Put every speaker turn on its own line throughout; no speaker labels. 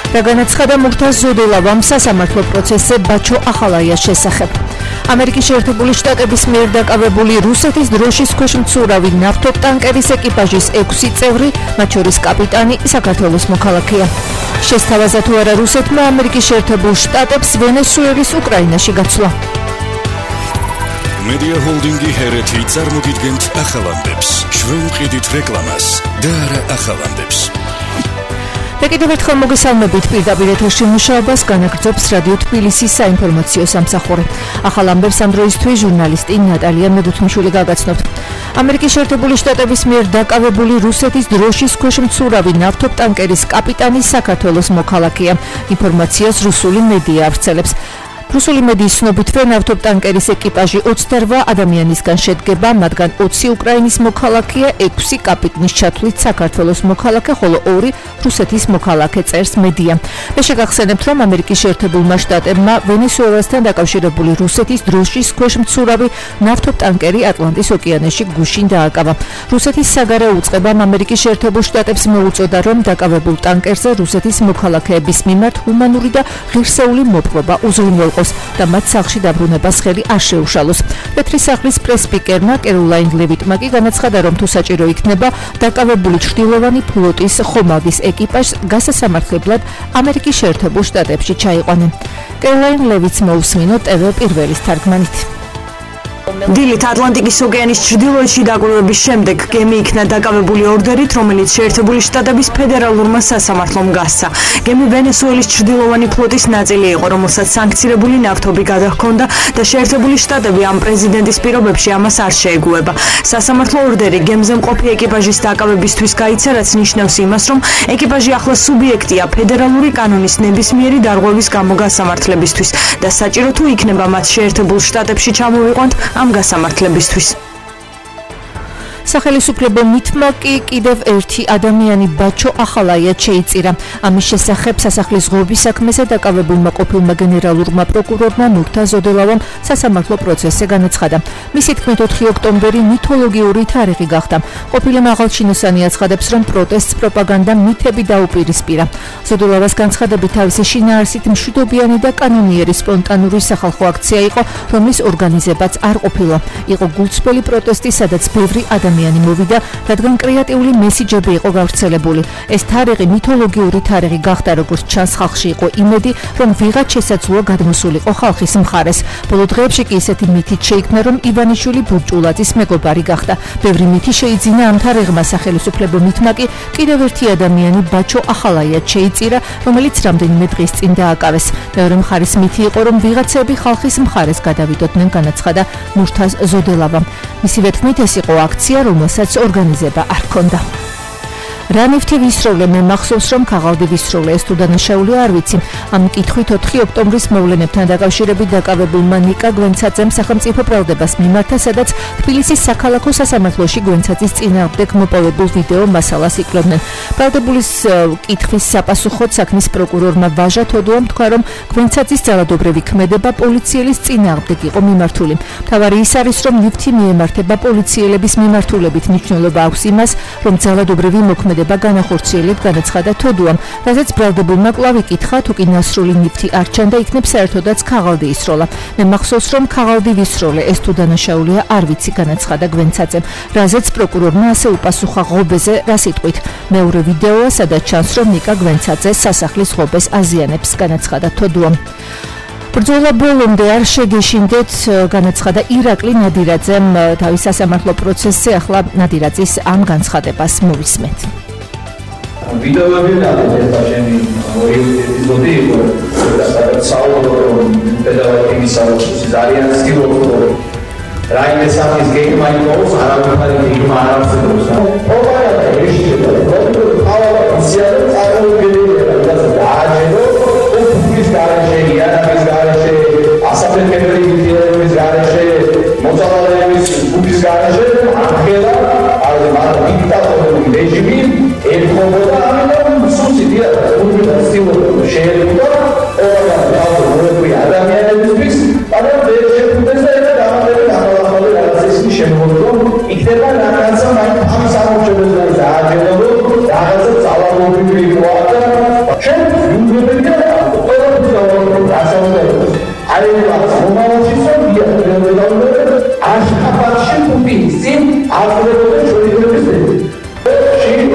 და განაცხადა მურთაზ ზოდელავამ სასამართლო პროცესზე ბაჩო ახალაიას შესახებ. ამერიკის შეერთებული შტატების მიერ დაკავებული რუსეთის დროშის ქვეშ მცურავი ნავთობტანკერის ეკიპაჟის 6 წევრი, მათ შორის კაპიტანი, საქართველოს მოქალაქეა. შესთავაზა თუ არა რუსეთმა ამერიკის შეერთებულ შტატებს ვენესუელის უკრაინაში გაცვლა.
Media Holdingi Hereti წარმოგიდგენთ ახალამდებს. ჩვენ ვყიდით რეკლამას და არა ახალამდებს.
და კიდევ ერთხელ მოგესალმებით პირდაპირ ეთერში მუშაობას განაგრძობს რადიო თბილისის საინფორმაციო სამსახური. ახალამდებს ამ დროისთვის ჟურნალისტი ნატალია მედუთმიშვილი გაგაცნობთ. ამერიკის შეერთებული შტატების მიერ დაკავებული რუსეთის დროშის ქვეშ მცურავი ნავთობტანკერის კაპიტანი საქართველოს მოქალაქეა. ინფორმაციას რუსული მედია ავრცელებს. რუსული მედიის ცნობითვე ნავთობტანკერის ეკიპაჟი 28 ადამიანისგან შედგება, მათგან 20 უკრაინის მოქალაქეა, 6 კაპიტნის ჩათვლით საქართველოს მოქალაქე, ხოლო 2 რუსეთის მოქალაქე, წერს მედია. მე შეგახსენებთ, რომ ამერიკის შეერთებულმა შტატებმა ვენესუელასთან დაკავშირებული რუსეთის დროშის ქვეშ მცურავი ნავთობტანკერი ატლანტის ოკეანეში გუშინ დააკავა. რუსეთის საგარეო უწყებამ ამერიკის შეერთებულ შტატებს მოუწოდა, რომ დაკავებულ ტანკერზე რუსეთის მოქალაქეების მიმართ ჰუმანური და ღირსეული მოპყრობა უზრუნველყოს და მათ სახლში დაბრუნებას ხელი არ შეუშალოს. თეთრი სახლის პრესპიკერმა კეროლაინ ლევიტმა კი განაცხადა, რომ თუ საჭირო იქნება, დაკავებული ჩრდილოვანი ფლოტის ხომალდის ეკიპაჟს გასასამართლებლად ამერიკის შეერთებულ შტატებში ჩაიყვანენ. კეროლაინ ლევიტს მოусმინოთ TV პირველის თარგმანით.
დილით ატლანტიკის ოკეანის ჩრდილოეთში დაკვირვების შემდეგ გემი იქნა დაკავებული ორდერით, რომელიც შეერთებული შტატების ფედერალურმა სასამართლომ გასცა. გემი ვენესუელის ჩრდილოვანი ფლოტის ნაწილი იყო, რომელსაც სანქცირებული ნავთობი გადაჰქონდა და შეერთებული შტატები ამ პრეზიდენტის პირობებში ამას არ შეეგუება. სასამართლო ორდერი გემზე მყოფი ეკიპაჟის დაკავებისთვის გაიცა, რაც ნიშნავს იმას, რომ ეკიპაჟი ახლა სუბიექტია ფედერალური კანონის ნებისმიერი დარღვევის გამო გასამართლებისთვის და საჭირო თუ იქნება მათ შეერთებულ შტატებში ჩამოვიყვანთ ამ გასამართლებისთვის.
სახელისუფლებო მითმა კი კიდევ ერთი ადამიანი ბაჩო ახალაია შეიწირა. ამის შესახებ სასახლის ღობის საქმეზე დაკავებულმა ყოფილმა გენერალურმა პროკურორმა მურთაზ ზოდელავამ სასამართლო პროცესზე განაცხადა. მისი თქმით 4 ოქტომბერი მითოლოგიური თარიღი გახდა. ყოფილი მაღალჩინოსანი აცხადებს, რომ პროტესტს პროპაგანდა მითები დაუპირისპირა. ზოდელავას განცხადებით თავისი შინაარსით მშვიდობიანი და კანონიერი სპონტანური სახალხო აქცია იყო, რომლის ორგანიზებაც არ ყოფილა. იყო გულწრფელი პროტესტი, სადაც ბევრი ადამიანი მოვიდა, რადგან კრეატიული მესიჯები იყო გავრცელებული. ეს თარიღი მითოლოგიური თარიღი გახდა, როგორც ჩანს, ხალხში იყო იმედი, რომ ვიღაც შესაძლოა გადმოსულიყო ხალხის მხარეს. ბოლო დღეებში კი ისეთი მითით შეიქმნა, რომ ივანიშვილი ბურჭულაძის მეგობარი გახდა. ბევრი მითი შეიძინა ამ თარიღმა. სახელისუფლებო მითმა კი კიდევ ერთი ადამიანი ბაჩო ახალაია შეიწირა, რომელიც რამდენიმე დღის წინ დააკავეს. მეორე მხარის მითი იყო, რომ ვიღაცები ხალხის მხარეს გადავიდოდნენ, განაცხადა მურთაზ ზოდელავამ. მისივე თქმით, ეს იყო აქცია, რომელსაც ორგანიზება არ ჰქონდა. რა ნივთი ვისროლე, მე მახსოვს, რომ ქაღალდი ვისროლე, ეს თუ დანაშაული არ ვიცი. ამ კითხვით 4 ოქტომბრის მოვლენებთან დაკავშირებით დაკავებულმა ნიკა გვენცაძემ სახელმწიფო ბრალდებას მიმართა, სადაც თბილისის საქალაქო სასამართლოში გვენცაძის წინააღმდეგ მოპოვებულ ვიდეო მასალას იკვლევდნენ. ბრალდებულის კითხვის საპასუხოდ საქმის პროკურორმა ვაჟა თოდუამ თქვა, რომ გვენცაძის ძალადობრივი ქმედება პოლიციელის წინააღმდეგ იყო მიმართული. მთავარი ის არის, რომ ნივთი მიემართება პოლიციელების მიმართულებით. მნიშვნელობა აქვს იმას, რომ ძალადობრივი მოქმედება განახორციელებ, განაცხადა თოდუამ, რაზეც ბრალდებულმა კვლავ იკითხა, თუ კი ნასრული ნივთი არ ჩანდა, იქნებ საერთოდაც ქაღალდი ისროლა. მე მახსოვს, რომ ქაღალდი ვისროლე, ეს თუ დანაშაულია არ ვიცი, განაცხადა გვენცაძემ, რაზეც პროკურორმა ასე უპასუხა ღობეზე რა სიტყვით. მეორე ვიდეოა, სადაც ჩანს, რომ ნიკა გვენცაძე სასახლის ღობეს აზიანებს, განაცხადა თოდუამ. ბრძოლა ბოლომდე არ შეგეშინდეთ, განაცხადა ირაკლი ნადირაძემ თავის სასამართლო პროცესზე. ახლა ნადირაძის ამ განცხადებას მოვისმენთ.
ვიდეოები და ჩემი ორი ეპიზოდი იყო, სადაც საუბრობ პედაგოგიკის საერთაშორისო ძალიან ცდილობ რაიმე სახის გეგმა იყოს, არაფერი გეგმა არ არსებობს. პროპაგანდა ეშიება, პროპაგანდა წარმოუდგენელია, რასაც დააჯერო, უფლის გარეშე, იარაღის გარეშე, ასაფეთქებელი ინტელექტუალის გარეშე, მოწამალების უფლის გარეშე, ამხელა, არის მაგრამ დიქტატორული რეჟიმი, ეთქობოდა ამიტომ სუსიდია, უფლის სტილო შეიძლება, პროპაგანდა მოეყვი ადამიანებისთვის, მაგრამ ვერ შეგვიძლია და დამატებით ამავე რაღაცის შემოგვიდგო, იქნება რაღაცა მაინც ამ სამომჭრელს დააჯერებო, რაღაცა ძალადობრივი იყო და ჩვენ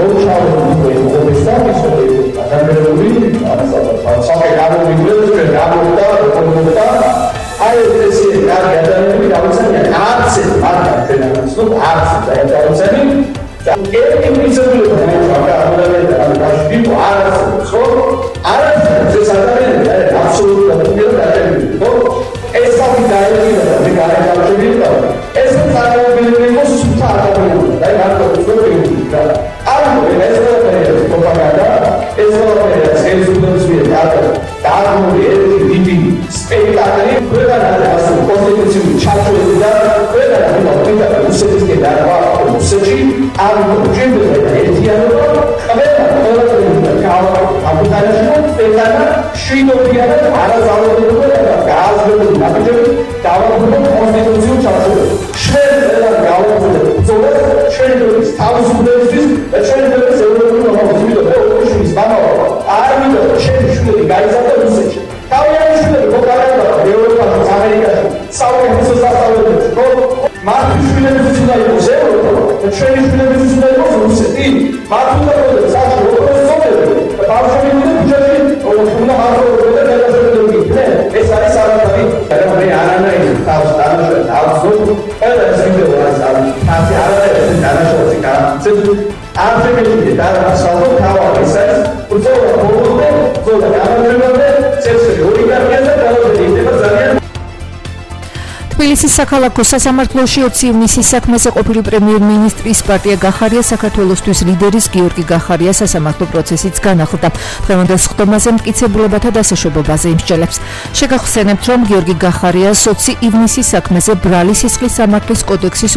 თბილისის საქალაქო სასამართლოში 20 ივნისის საქმეზე ყოფილი პრემიერ-მინისტრის პარტია გახარია საქართველოსთვის ლიდერის გიორგი გახარია სასამართლო პროცესიც განახლდა. დღევანდელ სხდომაზე მტკიცებულებათა დასაშვებობაზე იმსჯელებს. შეგახსენებთ, რომ გიორგი გახარიას 20 ივნისის საქმეზე ბრალის სისხლის სამართლის კოდექსის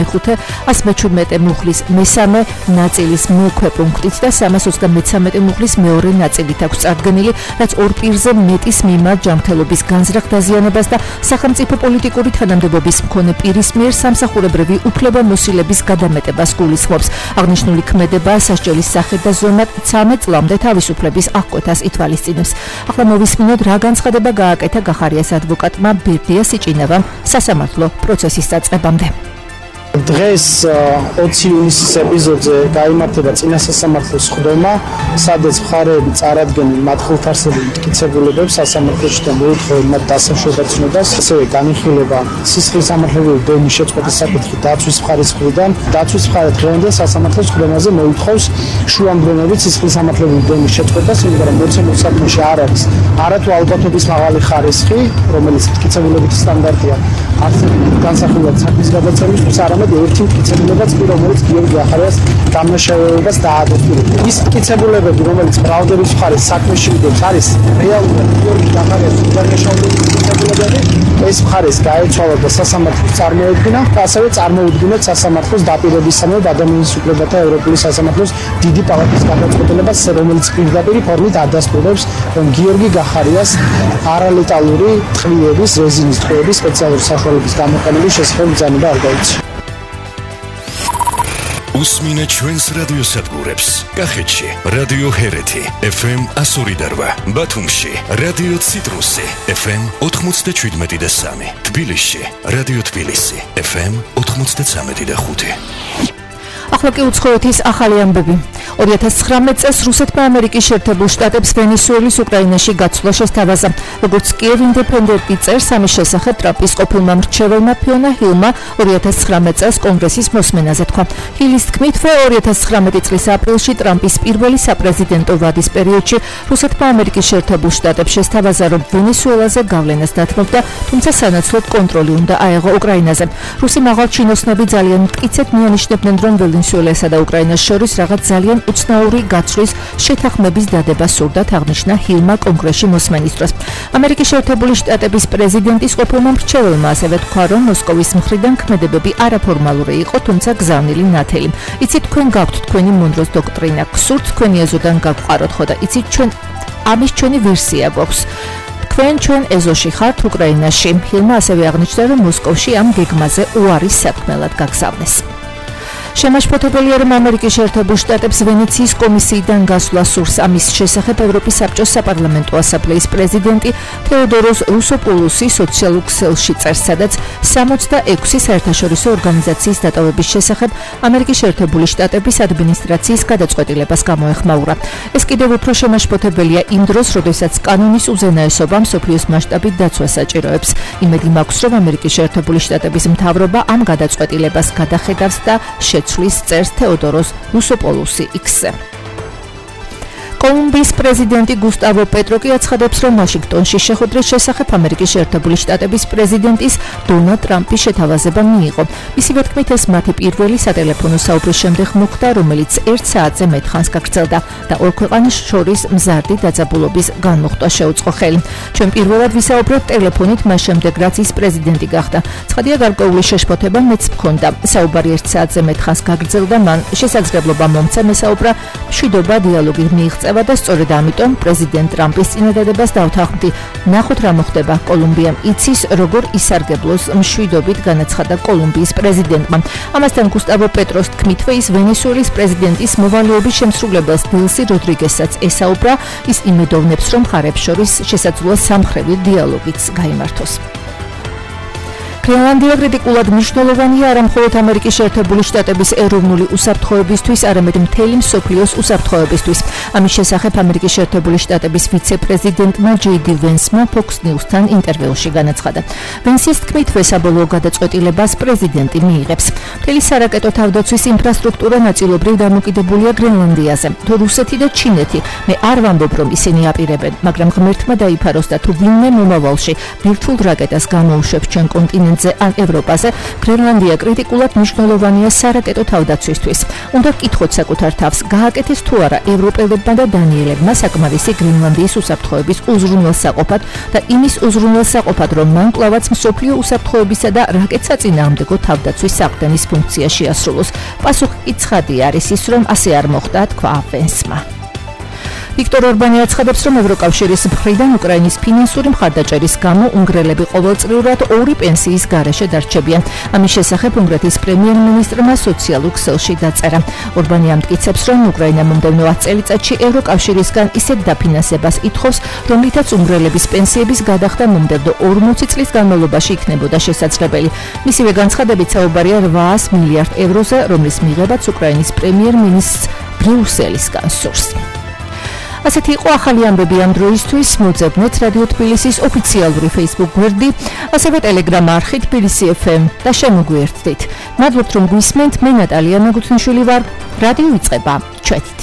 25-117 მუხლის მესამე ნაწილის მეოქვე პუნქტით და 333 მუხლის მეორე ნაწილით აქვს წარდგენილი, რაც ორ პირზე მეტის მიმართ ჯანმრთელობის განზრახ დაზიანებას და სახელმწიფო პოლიტიკური თანამდებობის მქონე პირის მიერ სამსახურებრივი უფლებამოსილების გადამეტებას გულისხმობს. აღნიშნული ქმედება სასჯელის სახით და ზომად 13 წლამდე თავისუფლების აღკვეთას ითვალისწინებს. ახლა მოვისმინოთ, რა განცხადება გააკეთა გახარიას ადვოკატმა ბერდია სიჭინავამ სასამართლო პროცესის დაწყებამდე.
დღეს 20 ივნისის ეპიზოდზე გაიმართება წინა სასამართლოს სხდომა, სადაც მხარეები წარადგენენ მათ ხალხარსებულ მტკიცებულებებს სასამართლოში და მოითხოვენ მათ დასაშვებად-ცნობას, ასევე განიხილება სისხლის სამართლებრივი დევნის შეწყვეტის საკითხი დაცვის მხარის მხრიდან. დაცვის მხარე დღევანდელ სასამართლოს სხდომაზე მოითხოვს შუამდგომლობით სისხლის სამართლებრივი დევნის შეწყვეტას, იმიტომ რომ მოცემულ საქმეში არ არის არათუ ალბათობის მაღალი ხარისხი, რომელიც მტკიცებულებითი სტანდარტია არსებული განსახილვად საქმის გადაწყვეტისთვის, არამედ ერთი მტკიცებულებაც კი, რომელიც გიორგი გახარიას დამნაშავეობას დაადასტურებს. ის მტკიცებულებები, რომელიც ბრალდების მხარის საქმეში მიდევს, არის რეალურად გიორგი გახარიას დამნაშავეობის მტკიცებულებები. ეს მხარეს გაეცვალა და სასამართლოს წარმოედგინა, ასევე წარმოუდგინეთ სასამართლოს დაპირებისამებრ ადამიანის უფლებათა ევროპული სასამართლოს დიდი პალატის გადაწყვეტილებას, რომელიც პირდაპირ ფორმით ადასტურებს, რომ გიორგი გახარიას არალეტალური ტყვიების, რეზინის ტყვიების სპეციალური საშუალების გამოყენების შესახებ ბრძანება არ გაუწია.
უსმინეთ ჩვენს რადიოსადგურებს. კახეთში რადიო ჰერეთი FM 102.8, ბათუმში რადიო ციტრუსი FM 97.3, თბილისში რადიო თბილისი FM 93.5.
ახლა კი უცხოეთის ახალი ამბები. 2019 წელს რუსეთმა ამერიკის შეერთებულ შტატებს ვენესუელის უკრაინაში გაცვლა შესთავაზა. როგორც კიევ ინდეპენდენტი წერს, ამის შესახებ ტრამპის ყოფილმა მრჩეველმა ფიონა ჰილმა 2019 წელს კონგრესის მოსმენაზე თქვა. ჰილის თქმით, 2019 წლის აპრილში ტრამპის პირველი საპრეზიდენტო ვადის პერიოდში რუსეთმა ამერიკის შეერთებულ შტატებს შესთავაზა, რომ ვენესუელაზე გავლენას დათმობდა, თუმცა სანაცვლოდ კონტროლი უნდა აეღო უკრაინაზე. რუსი მაღალჩინოსნები ძალიან მტკიცედ მიანიშნებდნენ, რომ ვენესუელასა და უკრაინას შორის რაღაც ძალიან უცნაური გაცვლის შეთანხმების დადება სურდათ, აღნიშნა ჰილმა კონგრესში მოსმენის დროს. ამერიკის შეერთებული შტატების პრეზიდენტის ყოფილმა მრჩეველმა ასევე თქვა, რომ მოსკოვის მხრიდან ქმედებები არაფორმალური იყო, თუმცა გზავნილი ნათელი. იცით, თქვენ გაქვთ თქვენი მონროს დოქტრინა, გსურთ თქვენი ეზოდან გავყაროთ, ხო და იცით, ამის ჩვენი ვერსია გვაქვს. ჩვენ ეზოში ხართ უკრაინაში. ჰილმა ასევე აღნიშნა, რომ მოსკოვში ამ გეგმაზე უარის საქმელად გაგზავნეს. შემაშფოთებელია, რომ ამერიკის შეერთებულ შტატებს ვენეციის კომისიიდან გასვლა სურს. ამის შესახებ ევროპის საბჭოს საპარლამენტო ასამბლეის პრეზიდენტი თეოდოროს რუსოპულუსი სოციალურ ქსელში წერს, სადაც 66 საერთაშორისო ორგანიზაციის დატოვების შესახებ ამერიკის შეერთებული შტატების ადმინისტრაციის გადაწყვეტილებას გამოეხმაურა. ეს კიდევ უფრო შემაშფოთებელია იმ დროს, როდესაც კანონის უზენაესობა მსოფლიოს მასშტაბით დაცვას საჭიროებს. იმედი მაქვს, რომ ამერიკის შეერთებული შტატების მთავრობა ამ გადაწყვეტილებას გადახედავს და შეცვლის, წერს თეოდოროს რუსოპულუსი X-ზე. კოლუმბიის პრეზიდენტი გუსტავო პეტრო კი აცხადებს, რომ ვაშინგტონში შეხვედრის შესახებ ამერიკის შეერთებული შტატების პრეზიდენტის დონალდ ტრამპის შეთავაზება მიიღო. მისივე თქმით, ეს მათი პირველი სატელეფონო საუბრის შემდეგ მოხდა, რომელიც 1 საათზე მეტხანს გაგრძელდა და ორ ქვეყანას შორის მზარდი დაძაბულობის განმოხტვა შეუწყო ხელი. ჩვენ პირველად ვისაუბრებთ ტელეფონით მას შემდეგ, რაც ის პრეზიდენტი გახდა. ცხადია, გარკვეული შეშფოთება მეც მქონდა. საუბარი 1 საათზე მეტხანს გაგრძელდა, მან შესაძლებლობა მომცა მესაუბრა, მშვიდობა დიალოგი მიიღწევა და სწორედ ამიტომ პრეზიდენტ ტრამპის წინადადებას დავთანხმდი. ნახოთ რა მოხდება. კოლუმბიამ იცის, როგორ ისარგებლოს მშვიდობით, განაცხადა კოლუმბიის პრეზიდენტმა. ამასთან გუსტავო პეტროს თქმითვე ის ვენესუელის პრეზიდენტის მოვალეობის შემსრულებელს დილსი როდრიგესაც ესაუბრა. ის იმედოვნებს, რომ მხარებს შორის შესაძლოა სამხრევი დიალოგიც გაიმართოს. გრენლანდია კრიტიკულად მნიშვნელოვანია არა მხოლოდ ამერიკის შეერთებული შტატების ეროვნული უსაფრთხოებისთვის, არამედ მთელი მსოფლიოს უსაფრთხოებისთვის. ამის შესახებ ამერიკის შეერთებული შტატების ვიცე-პრეზიდენტმა ჯეი-დი ვენსმა Fox News-თან ინტერვიუში განაცხადა. ვენსის თქმითვე საბოლოო გადაწყვეტილებას პრეზიდენტი მიიღებს. მთელი სარაკეტო თავდაცვის ინფრასტრუქტურა ნაწილობრივ დამოკიდებულია გრენლანდიაზე. თუ რუსეთი და ჩინეთი, მე არ ვამბობ, რომ ისინი აპირებენ, მაგრამ ღმერთმა დაიფაროს და თუ ვინმე მომავალში ბირთვულ რაკეტას გამოუშვებს ჩვენ კონტინენტს ან ევროპაზე, გრენლანდია კრიტიკულად მნიშვნელოვანია სარაკეტო თავდაცვისთვის. უნდა გკითხოთ საკუთარ თავს, გააკეთეს თუ არა ევროპელებმა და დანიელებმა საკმარისი გრენლანდიის უსაფრთხოების უზრუნველსაყოფად და იმის უზრუნველსაყოფად, რომ მან კვლავაც მსოფლიო უსაფრთხოებისა და რაკეტსაწინააღმდეგო თავდაცვის საყრდენის ფუნქცია შეასრულოს. პასუხი კი ცხადი არის ის, რომ ასე არ მოხდა, თქვა ვენსმა. ვიქტორ ორბანი აცხადებს, რომ ევროკავშირის მხრიდან უკრაინის ფინანსური მხარდაჭერის გამო უნგრელები ყოველწლიურად 2 პენსიის გარეშე დარჩებიან. ამის შესახებ უნგრეთის პრემიერ-მინისტრმა სოციალურ ქსელში დაწერა. ორბანი ამტკიცებს, რომ უკრაინა მომდევნო 10 წელიწადში ევროკავშირისგან ისეთ დაფინანსებას ითხოვს, რომლითაც უნგრელების პენსიების გადახდა მომდევნო 40 წლის განმავლობაში იქნებოდა შესაძლებელი. მისივე განცხადებით საუბარია 800 მილიარდ ევროზე, რომლის მიღებაც უკრაინის პრემიერ-მინისტრს ბრიუსელისგან სურს. ასეთი იყო ახალი ამბები ამ დროისთვის. მოძებნეთ რადიო თბილისის ოფიციალური Facebook გვერდი, ასევე Telegram არხი თბილისი FM და შემოგვიერთდით. მადლობთ, რომ გვისმენთ. მე ნატალია ნაგუთნიშვილი ვარ. რადიო იწყება. ჩვენით.